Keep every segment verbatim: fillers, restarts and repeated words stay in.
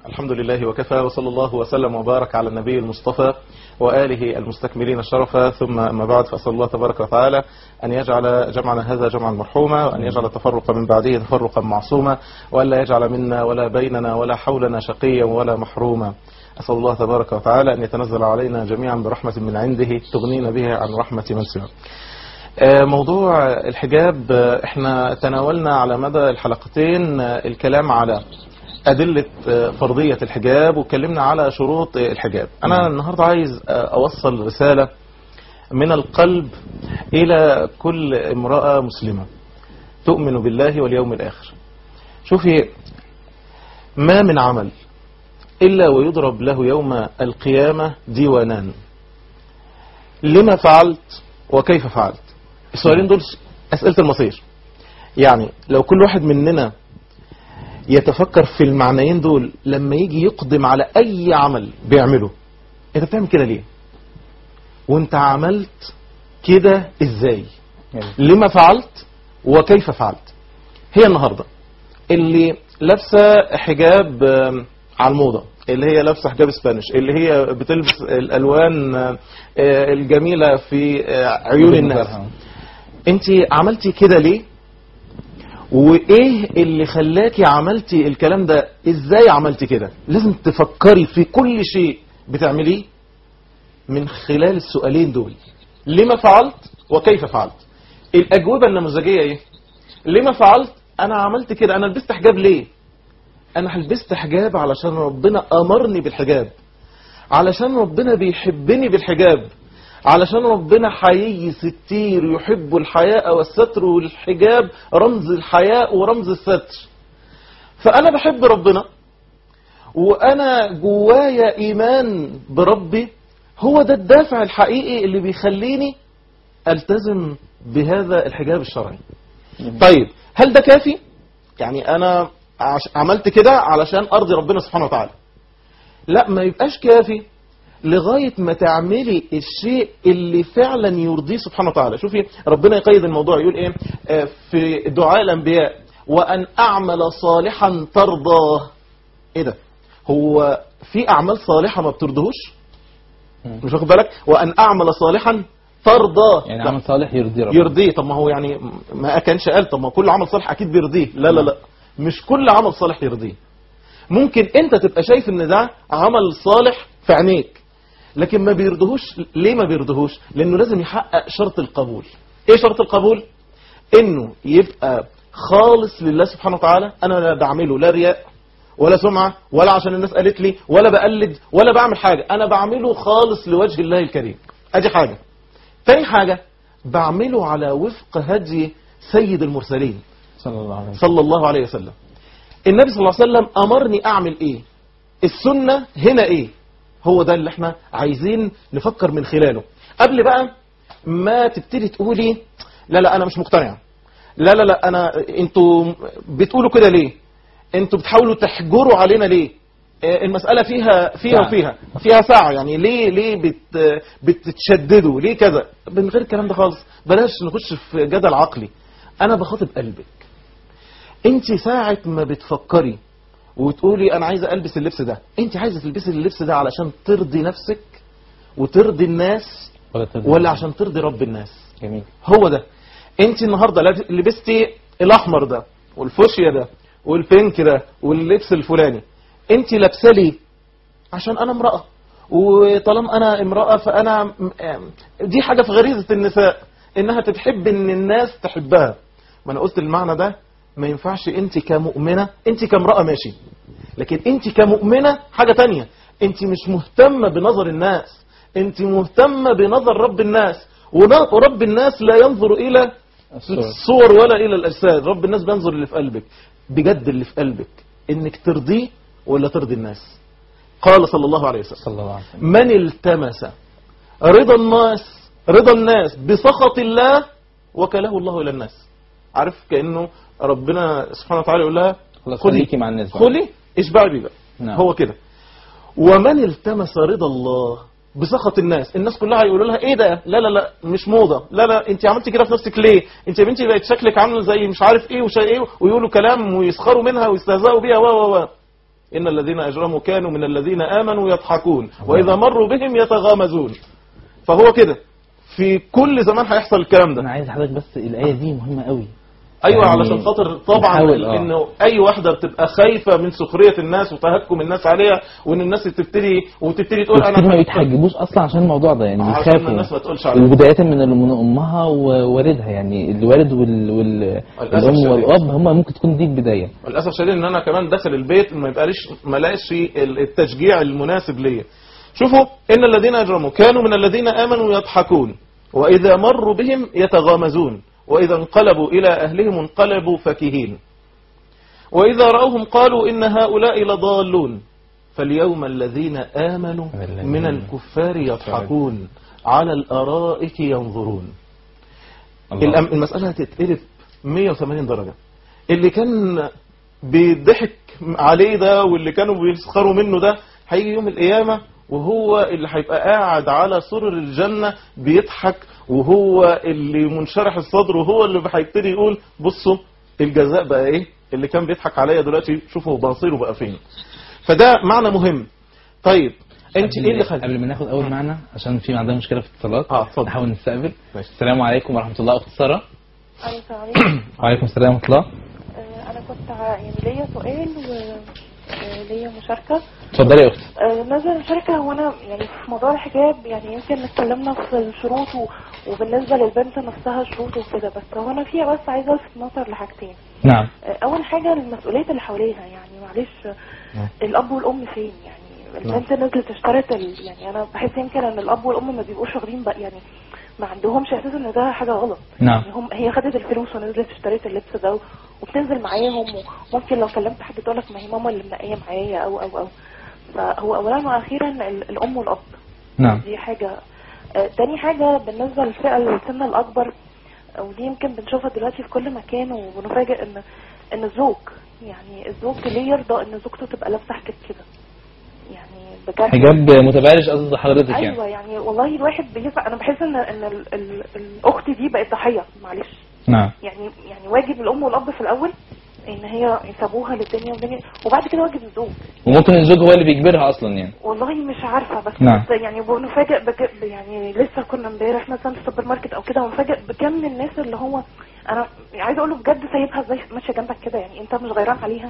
الحمد لله وكفى، وصلى الله وسلم وبارك على النبي المصطفى وآله المستكملين الشرفة، ثم أما بعد، فأسأل الله تبارك وتعالى أن يجعل جمعنا هذا جمعا مرحوما، وأن يجعل التفرق من بعده تفرقا معصوما، وأن لا يجعل منا ولا بيننا ولا حولنا شقيا ولا محروما. أسأل الله تبارك وتعالى أن يتنزل علينا جميعا برحمة من عنده تغنينا بها عن رحمة من سواه. موضوع الحجاب، احنا تناولنا على مدى الحلقتين الكلام على أدلة فرضية الحجاب، وكلمنا على شروط الحجاب. أنا النهاردة عايز أوصل رسالة من القلب إلى كل امرأة مسلمة تؤمن بالله واليوم الآخر. شوفي، ما من عمل إلا ويضرب له يوم القيامة ديوانان: لما فعلت وكيف فعلت. السؤالين دول أسئلة المصير. يعني لو كل واحد مننا يتفكر في المعنيين دول لما يجي يقدم على أي عمل بيعمله، أنت بتعمل كده ليه؟ وأنت عملت كده إزاي؟ لما فعلت وكيف فعلت. هي النهاردة اللي لابسة حجاب على الموضة، اللي هي لابسة حجاب اسبانيش، اللي هي بتلبس الألوان الجميلة في عيون الناس، أنت عملتي كده ليه؟ وايه اللي خلاكي عملتي الكلام ده؟ ازاي عملتي كده؟ لازم تفكري في كل شيء بتعمليه من خلال السؤالين دول: لما فعلت وكيف فعلت. الاجوبة النموذجية ايه؟ لما فعلت، انا عملت كده، انا لبست حجاب ليه؟ انا لبست حجاب علشان ربنا امرني بالحجاب، علشان ربنا بيحبني بالحجاب، علشان ربنا حيي ستير يحب الحياء والستر، والحجاب رمز الحياء ورمز الستر. فأنا بحب ربنا وأنا جوايا إيمان بربي، هو ده الدافع الحقيقي اللي بيخليني ألتزم بهذا الحجاب الشرعي. طيب، هل ده كافي؟ يعني أنا عملت كده علشان أرضي ربنا سبحانه وتعالى؟ لا، ما يبقاش كافي لغاية ما تعملي الشيء اللي فعلا يرضيه سبحانه وتعالى. شوفي، ربنا يقيد الموضوع يقول ايه في دعاء الانبياء: وان اعمل صالحا ترضاه. ايه ده؟ هو في اعمال صالحة ما بترضهوش؟ مش واخد بالك؟ وان اعمل صالحا ترضاه، يعني عمل صالح يرضي ربنا. يرضيه. طب ما هو يعني ما كانش قال طب ما كل عمل صالح اكيد بيرضيه؟ لا لا لا، مش كل عمل صالح يرضيه. ممكن انت تبقى شايف ان ده عمل صالح في عينيك، لكن ما بيرضهوش. ليه ما بيرضهوش؟ لانه لازم يحقق شرط القبول. ايه شرط القبول؟ انه يبقى خالص لله سبحانه وتعالى. انا لا بعمله لا رياء ولا سمعة ولا عشان الناس قالت لي ولا بقلد ولا بعمل حاجة، انا بعمله خالص لوجه الله الكريم. ادي حاجة. تاني حاجة، بعمله على وفق هدي سيد المرسلين صلى الله عليه وسلم. صلى الله عليه وسلم. النبي صلى الله عليه وسلم امرني اعمل ايه، السنة هنا ايه. هو ده اللي احنا عايزين نفكر من خلاله، قبل بقى ما تبتدي تقولي لا لا انا مش مقتنع، لا لا لا انا انتوا بتقولوا كده ليه، انتوا بتحاولوا تحجروا علينا ليه، المسألة فيها فيها ساعة. وفيها فيها ساعة، يعني ليه ليه بت بتتشددوا ليه كذا. من غير الكلام ده خالص، بلاش نخش في جدل عقلي. انا بخاطب قلبك. انت ساعة ما بتفكري وتقولي انا عايزه البس اللبس ده، انت عايزه تلبسي اللبس ده علشان ترضي نفسك وترضي الناس ولا, ولا عشان ترضي رب الناس؟ جميل. هو ده. انت النهارده لبستي الاحمر ده والفوشيا ده والبينك ده واللبس الفلاني، انت لابسه ليه؟ عشان انا امراه، وطالما انا امراه فانا دي حاجه في غريزه النساء انها تحب ان الناس تحبها. ما انا قلت المعنى ده ما ينفعش. انت كمؤمنة، انت كامرأة ماشي، لكن انت كمؤمنة حاجة تانية. انت مش مهتمة بنظر الناس، انت مهتمة بنظر رب الناس، ورب الناس لا ينظر الى الصور ولا الى الاجساد. رب الناس بينظر اللي في قلبك بجد، اللي في قلبك انك ترضيه ولا ترضي الناس. قال صلى الله عليه وسلم: صلى الله عليه وسلم: من التمس رضا الناس رضا الناس بسخط الله وكله الله الى الناس. عارف كأنه ربنا سبحانه وتعالى يقول لها خليكي مع الناس، خلي اشبعي بي بقى. نعم. هو كده. ومن التمس رضا الله بسخط الناس، الناس كلها يقولوا لها ايه ده، لا لا لا مش موضة، لا لا انت عملتي كده في نفسك ليه، انت يا بنتي بقت شكلك عامل زي مش عارف ايه وشيء ايه، ويقولوا كلام ويسخروا منها ويستهزئوا بيها و و و إن الذين أجرموا كانوا من الذين آمنوا يضحكون وإذا مروا بهم يتغامزون. فهو كده في كل زمان هيحصل الكلام ده. انا عايز حضرتك بس الآية دي مهمة قوي. ايوه يعني علشان خاطر طبعا آه. انه اي واحده بتبقى خايفه من سخريه الناس وتهكم النس عليها، وان الناس تبتدي وتبتدي تقول انا ما بيتحجبوش اصلا عشان الموضوع ده، يعني عشان بيخافوا الناس ما تقولش عليها، وبدايه من من امها ووالدها، يعني الوالد وال... وال... والام والاب هم ممكن تكون دي البدايه. للاسف الشديد ان انا كمان داخل البيت ما يبقاليش ما لاقيش التشجيع المناسب ليا. شوفوا ان الذين اجرموا كانوا من الذين امنوا يضحكون واذا مروا بهم يتغامزون وإذا انقلبوا إلى أهلهم انقلبوا فكهين وإذا رأوهم قالوا إن هؤلاء لضالون فاليوم الذين آمنوا من الكفار يضحكون على الأرائك ينظرون. المسألة هتتقلب مية وثمانين درجة. اللي كان بيضحك عليه ده واللي كانوا بيسخروا منه ده هيجي يوم القيامة وهو اللي هيبقى قاعد على سرر الجنة بيضحك، وهو اللي منشرح الصدر، وهو اللي هيبتدي يقول بصوا الجزاء بقى ايه، اللي كان بيضحك عليا دلوقتي شوفوا مصيره بقى فين. فده معنى مهم. طيب انت ايه اللي خلق؟ قبل ما ناخد اول معنى عشان في عندنا مشكله في الاتصالات اه اتفضل نحاول نستقبل. السلام عليكم ورحمه الله. اخت ساره. السلام عليكم. وعليكم السلام ورحمه الله. انا كنت يعني ليا سؤال وليا مشاركه. اتفضلي يا اختي. بالنسبه للمشاركه هو انا يعني في موضوع الحجاب يعني يمكن اتكلمنا في الشروط وبالنسبه للبنت نفسها الشروط وكده، بس هو انا فيها بس عايزه الفت نظر لحاجتين. نعم. اول حاجه المسؤوليه اللي حواليها، يعني معلش الاب والام فين؟ يعني البنت نزلت اشترت ال... يعني انا بحس يمكن ان الاب والام ما بيبقوش واخدين بقى، يعني ما عندهمش احساس ان ده حاجه غلط. نعم. يعني هم هي خدت الفلوس ونزلت اشترت اللبس ده وبتنزل معاهم، وممكن لو كلمت حد تقول لك ما هي ماما اللي منقيه معايا او او او فهو اولا واخيرا الام والاب. نعم. دي حاجه. آه تاني حاجه بالنسبه للفئه السن الاكبر، ودي يمكن بنشوفها دلوقتي في كل مكان وبنفاجئ ان ان الزوج يعني الزوج ليه يرضى ان زوجته تبقى لابسه حجاب كده؟ يعني بجد حجاب متبرج قصد حضرتك يعني؟ ايوه يعني والله الواحد بيزعل. انا بحس ان ان ال ال الاخت دي بقت ضحيه معلش. نعم. يعني يعني واجب الام والاب في الاول ان هي يسابوها للدنيا والدنيا، وبعد كده واجب الزوج، وممكن الزوج هو اللي بيجبرها اصلا يعني. والله مش عارفه بس, نعم. بس يعني بنفاجئ يعني لسه كنا امبارح مثلا في السوبر ماركت او كده ونفاجئ بكم من الناس اللي هو انا عايزه اقول له بجد سايبها ازاي ماشيه جنبك كده؟ يعني انت مش غيران عليها؟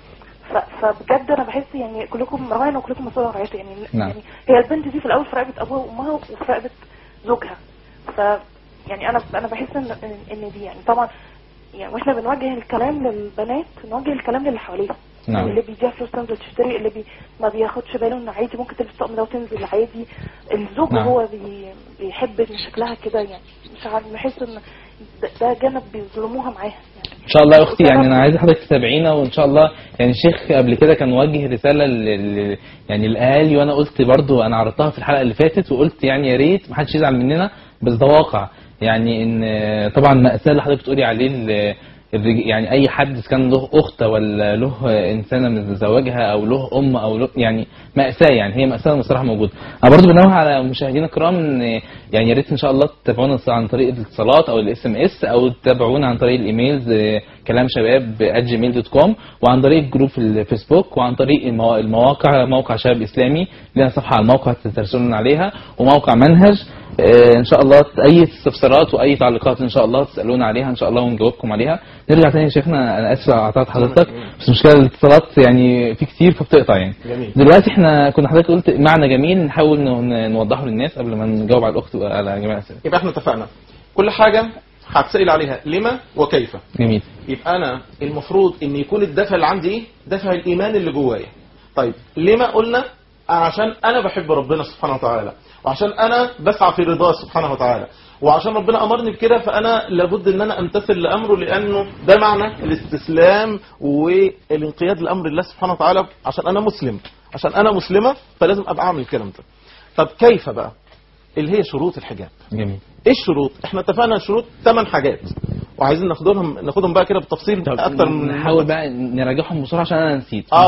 فبجد انا بحس يعني كلكم راعين وكلكم مسؤولين عن رعايتها. يعني نعم. يعني هي البنت دي في الاول في رقبه ابوها وامها وفي رقبه زوجها. ف يعني انا انا بحس ان ان دي يعني طبعا يعني واحنا بنوجه الكلام للبنات نوجه الكلام للي حواليها. نعم. اللي بيديها فلوس تنزل تشتري، اللي بي ما بياخدش باله ان عادي ممكن تلبس طقم ده وتنزل عادي. الزوج نعم. هو بي بيحب ان شكلها كده، يعني مش عارف بحس ان ده جانب بيظلموها معاها يعني. ان شاء الله يا اختي يعني انا عايز حضرتك تتابعينا، وان شاء الله يعني الشيخ قبل كده كان وجه رساله ل يعني الاهالي، وانا قلت برضو انا عرضتها في الحلقه اللي فاتت وقلت يعني يا ريت ما حدش يزعل مننا، بس ده واقع. يعني ان طبعا مأساة اللي حضرتك بتقولي عليه يعني اي حد كان له اخت ولا له انسانه من زواجها او له ام او له يعني مأساة، يعني هي مأساة بصراحه موجوده. انا برضو بنوه على مشاهدينا الكرام ان يعني يا ريت ان شاء الله تتابعونا عن طريق الاتصالات او الاس ام اس او تتابعونا عن طريق الايميلز كلام شباب ات جيميل دوت كوم، وعن طريق جروب الفيسبوك، وعن طريق المواقع موقع شباب اسلامي لنا صفحه على الموقع ترسلونا عليها، وموقع منهج. ان شاء الله اي استفسارات واي تعليقات ان شاء الله تسالونا عليها ان شاء الله ونجاوبكم عليها. نرجع تاني يا شيخنا، انا اسف قطعت حضرتك بس مشكله الاتصالات يعني في كتير فبتقطع يعني. جميل. دلوقتي احنا كنا حضرتك قلت معنى جميل نحاول نوضحه للناس قبل ما نجاوب على الاخت على جميع الاسئله. يبقى احنا اتفقنا كل حاجه هتسال عليها لما وكيف. جميل. يبقى انا المفروض ان يكون الدافع اللي عندي ايه؟ دافع الايمان اللي جوايا. طيب لما قلنا؟ عشان انا بحب ربنا سبحانه وتعالى، وعشان انا بسعى في رضاه سبحانه وتعالى، وعشان ربنا امرني بكده فانا لابد ان انا امتثل لامره، لانه ده معنى الاستسلام والانقياد لامر الله سبحانه وتعالى. عشان انا مسلم، عشان انا مسلمه فلازم ابقى اعمل الكلام ده. طب كيف بقى؟ اللي هي شروط الحجاب. جميل. ايه الشروط؟ احنا اتفقنا الشروط ثمان حاجات وعايزين ناخدهم ناخدهم بقى كده بالتفصيل اكتر من نحاول بقى نراجعهم بسرعه عشان انا نسيت. آه